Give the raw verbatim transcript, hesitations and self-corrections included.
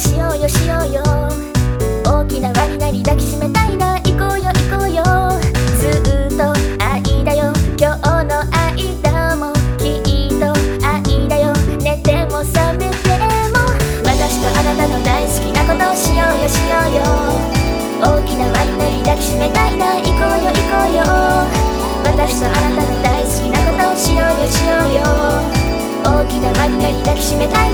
しようよしようよ。大きな輪になり抱きしめたいな。行こうよ行こうよ。ずっと愛だよ今日の間も。きっと愛だよ寝ても覚めても。私とあなたの大好きなことをしようよしようよ。大きな輪になり抱きしめたいな。行こうよ行こうよ。私とあなたの大好きなことをしようよしようよ。大きな輪になり抱きしめたい